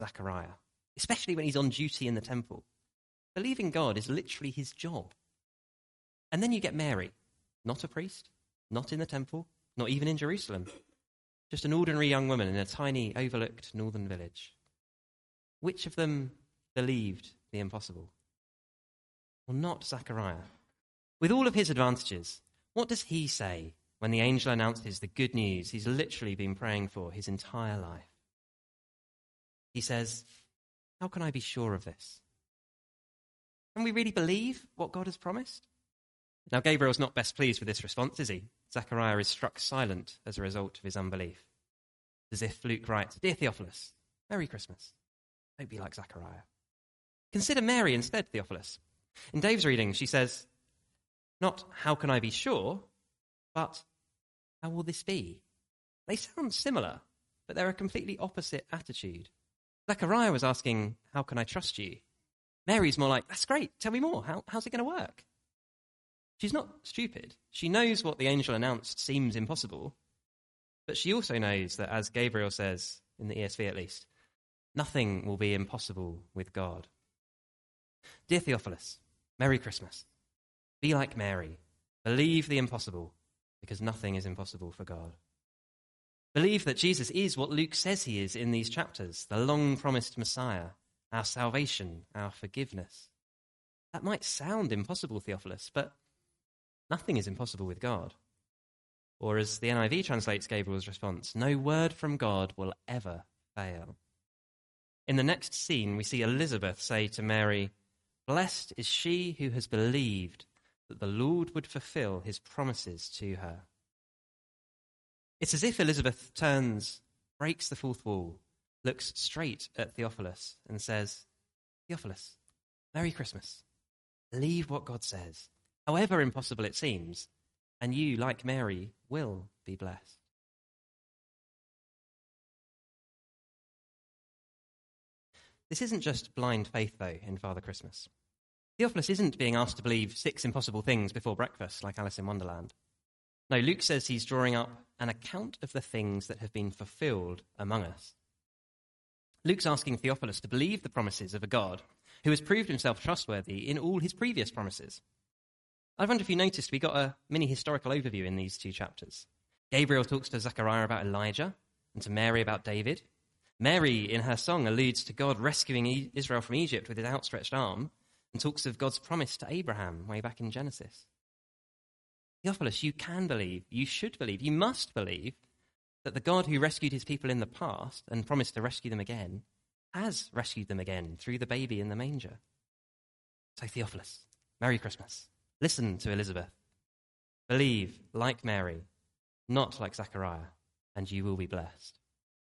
Zechariah, especially when he's on duty in the temple. Believing God is literally his job. And then you get Mary, not a priest, not in the temple, not even in Jerusalem, just an ordinary young woman in a tiny, overlooked northern village. Which of them believed the impossible? Well, not Zechariah. With all of his advantages, what does he say when the angel announces the good news he's literally been praying for his entire life? He says, "How can I be sure of this?" Can we really believe what God has promised? Now, Gabriel's not best pleased with this response, is he? Zechariah is struck silent as a result of his unbelief. As if Luke writes, "Dear Theophilus, Merry Christmas. Don't be like Zechariah. Consider Mary instead, Theophilus." In Dave's reading, she says, not "how can I be sure," but "how will this be?" They sound similar, but they're a completely opposite attitude. Zechariah was asking, "How can I trust you?" Mary's more like, "That's great, tell me more. How's it going to work?" She's not stupid. She knows what the angel announced seems impossible, but she also knows that, as Gabriel says, in the ESV at least, nothing will be impossible with God. Dear Theophilus, Merry Christmas. Be like Mary. Believe the impossible, because nothing is impossible for God. Believe that Jesus is what Luke says he is in these chapters, the long-promised Messiah, our salvation, our forgiveness. That might sound impossible, Theophilus, but nothing is impossible with God. Or as the NIV translates Gabriel's response, no word from God will ever fail. In the next scene, we see Elizabeth say to Mary, "Blessed is she who has believed that the Lord would fulfill his promises to her." It's as if Elizabeth turns, breaks the fourth wall, looks straight at Theophilus and says, "Theophilus, Merry Christmas. Believe what God says, however impossible it seems, and you, like Mary, will be blessed." This isn't just blind faith, though, in Father Christmas. Theophilus isn't being asked to believe 6 impossible things before breakfast, like Alice in Wonderland. No, Luke says he's drawing up an account of the things that have been fulfilled among us. Luke's asking Theophilus to believe the promises of a God who has proved himself trustworthy in all his previous promises. I wonder if you noticed we got a mini historical overview in these 2 chapters. Gabriel talks to Zechariah about Elijah and to Mary about David. Mary, in her song, alludes to God rescuing Israel from Egypt with his outstretched arm and talks of God's promise to Abraham way back in Genesis. Theophilus, you can believe, you should believe, you must believe that the God who rescued his people in the past and promised to rescue them again has rescued them again through the baby in the manger. So Theophilus, Merry Christmas. Listen to Elizabeth. Believe like Mary, not like Zechariah, and you will be blessed.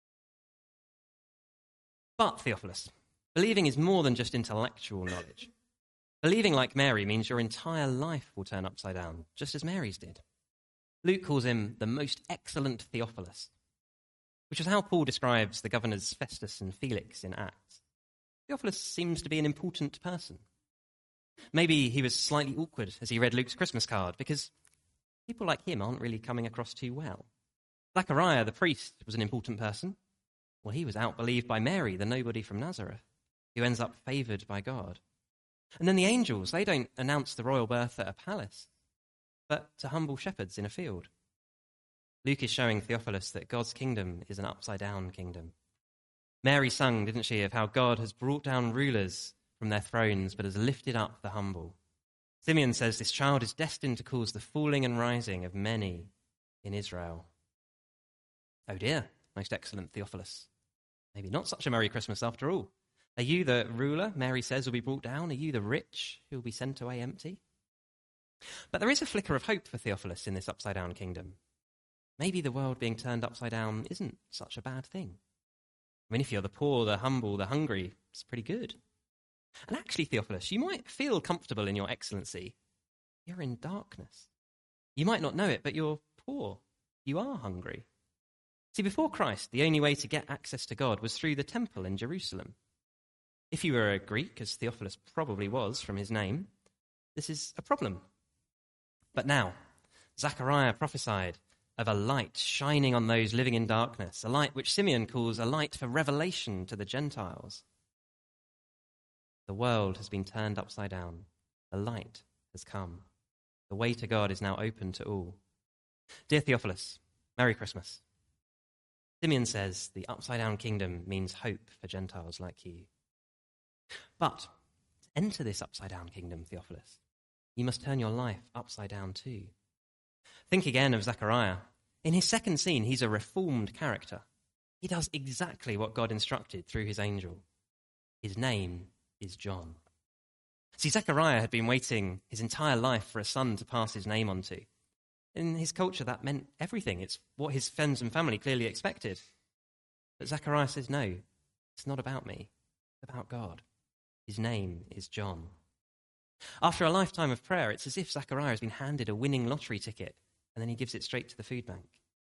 But Theophilus, believing is more than just intellectual knowledge. Believing like Mary means your entire life will turn upside down, just as Mary's did. Luke calls him the most excellent Theophilus, which is how Paul describes the governors Festus and Felix in Acts. Theophilus seems to be an important person. Maybe he was slightly awkward as he read Luke's Christmas card, because people like him aren't really coming across too well. Zechariah, the priest, was an important person. Well, he was outbelieved by Mary, the nobody from Nazareth, who ends up favoured by God. And then the angels, they don't announce the royal birth at a palace, but to humble shepherds in a field. Luke is showing Theophilus that God's kingdom is an upside-down kingdom. Mary sung, didn't she, of how God has brought down rulers from their thrones, but has lifted up the humble. Simeon says this child is destined to cause the falling and rising of many in Israel. Oh dear, most excellent Theophilus. Maybe not such a Merry Christmas after all. Are you the ruler, Mary says, will be brought down? Are you the rich who will be sent away empty? But there is a flicker of hope for Theophilus in this upside-down kingdom. Maybe the world being turned upside down isn't such a bad thing. I mean, if you're the poor, the humble, the hungry, it's pretty good. And actually, Theophilus, you might feel comfortable in your excellency. You're in darkness. You might not know it, but you're poor. You are hungry. See, before Christ, the only way to get access to God was through the temple in Jerusalem. If you were a Greek, as Theophilus probably was from his name, this is a problem. But now, Zechariah prophesied of a light shining on those living in darkness, a light which Simeon calls a light for revelation to the Gentiles. The world has been turned upside down. The light has come. The way to God is now open to all. Dear Theophilus, Merry Christmas. Simeon says the upside-down kingdom means hope for Gentiles like you. But to enter this upside-down kingdom, Theophilus, you must turn your life upside down too. Think again of Zechariah. In his second scene, he's a reformed character. He does exactly what God instructed through his angel. His name is John. See, Zechariah had been waiting his entire life for a son to pass his name on to. In his culture, that meant everything. It's what his friends and family clearly expected. But Zechariah says, no, it's not about me. It's about God. His name is John. After a lifetime of prayer, it's as if Zechariah has been handed a winning lottery ticket, and then he gives it straight to the food bank.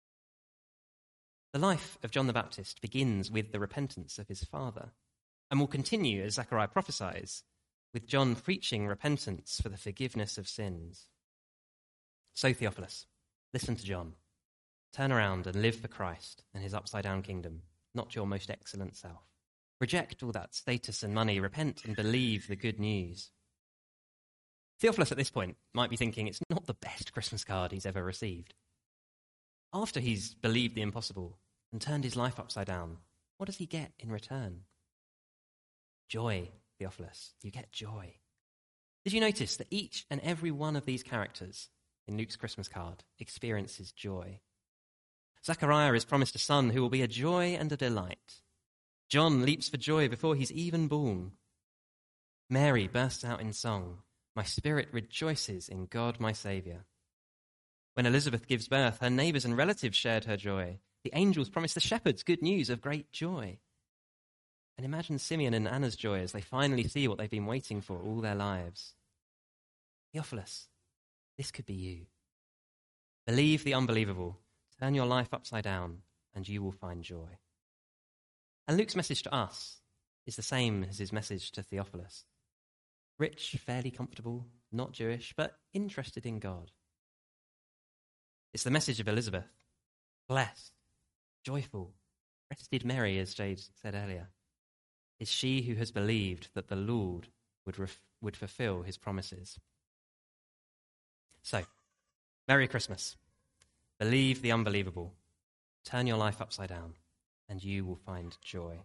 The life of John the Baptist begins with the repentance of his father, and will continue, as Zechariah prophesies, with John preaching repentance for the forgiveness of sins. So, Theophilus, listen to John. Turn around and live for Christ and his upside-down kingdom, not your most excellent self. Reject all that status and money. Repent and believe the good news. Theophilus at this point might be thinking it's not the best Christmas card he's ever received. After he's believed the impossible and turned his life upside down, what does he get in return? Joy, Theophilus. You get joy. Did you notice that each and every one of these characters in Luke's Christmas card experiences joy? Zechariah is promised a son who will be a joy and a delight. John leaps for joy before he's even born. Mary bursts out in song. My spirit rejoices in God my Saviour. When Elizabeth gives birth, her neighbours and relatives shared her joy. The angels promised the shepherds good news of great joy. And imagine Simeon and Anna's joy as they finally see what they've been waiting for all their lives. Theophilus, this could be you. Believe the unbelievable, turn your life upside down, and you will find joy. And Luke's message to us is the same as his message to Theophilus. Rich, fairly comfortable, not Jewish, but interested in God. It's the message of Elizabeth. Blessed, joyful, rested Mary, as Jade said earlier, is she who has believed that the Lord would fulfill his promises. So, Merry Christmas. Believe the unbelievable. Turn your life upside down, and you will find joy.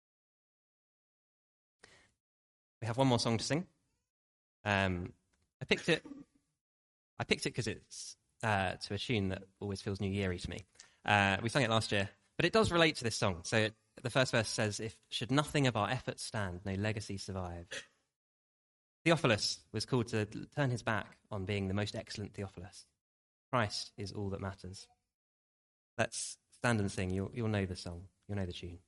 We have one more song to sing. I picked it because it's to a tune that always feels New Year-y to me. We sang it last year, but it does relate to this song. So the first verse says, "If should nothing of our efforts stand, no legacy survive." Theophilus was called to turn his back on being the most excellent Theophilus. Christ is all that matters. Let's stand and sing. You'll know the song. You'll know the tune.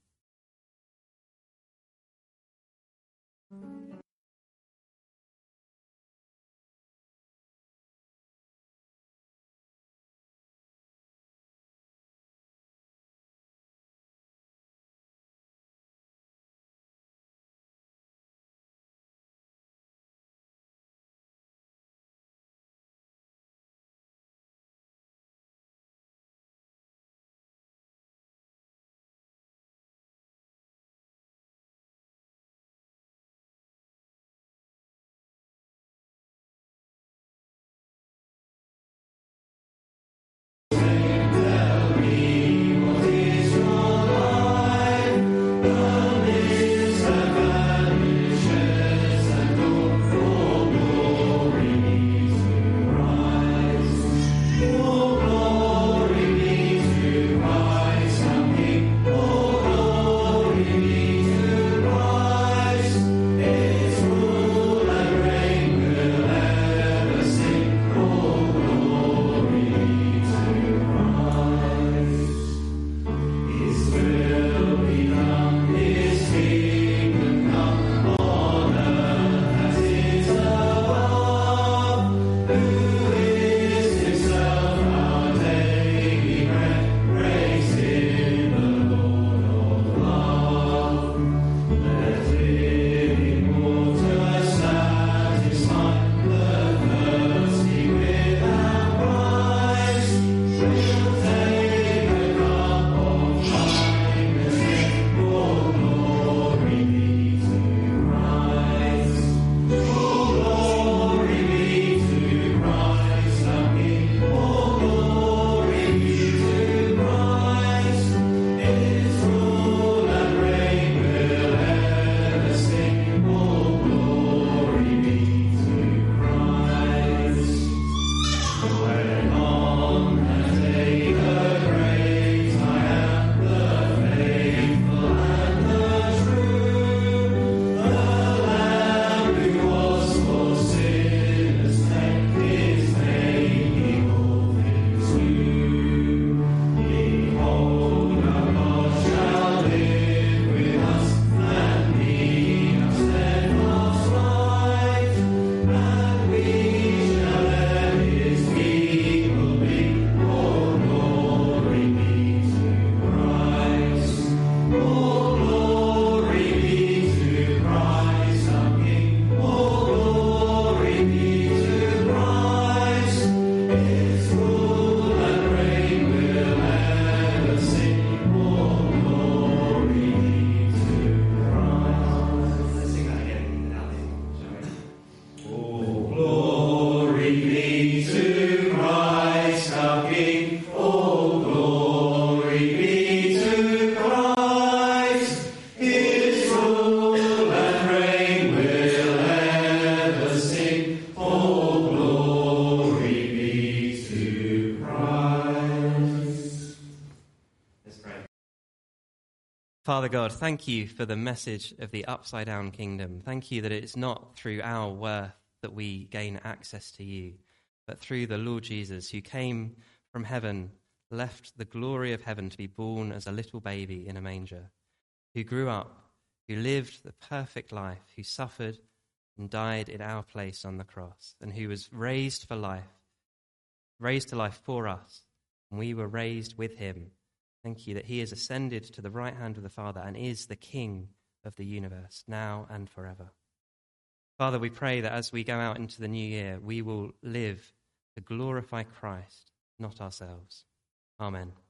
Father God, thank you for the message of the upside-down kingdom. Thank you that it's not through our worth that we gain access to you, but through the Lord Jesus, who came from heaven, left the glory of heaven to be born as a little baby in a manger, who grew up, who lived the perfect life, who suffered and died in our place on the cross, and who was raised to life for us, and we were raised with him. Thank you that he has ascended to the right hand of the Father and is the King of the universe, now and forever. Father, we pray that as we go out into the new year, we will live to glorify Christ, not ourselves. Amen.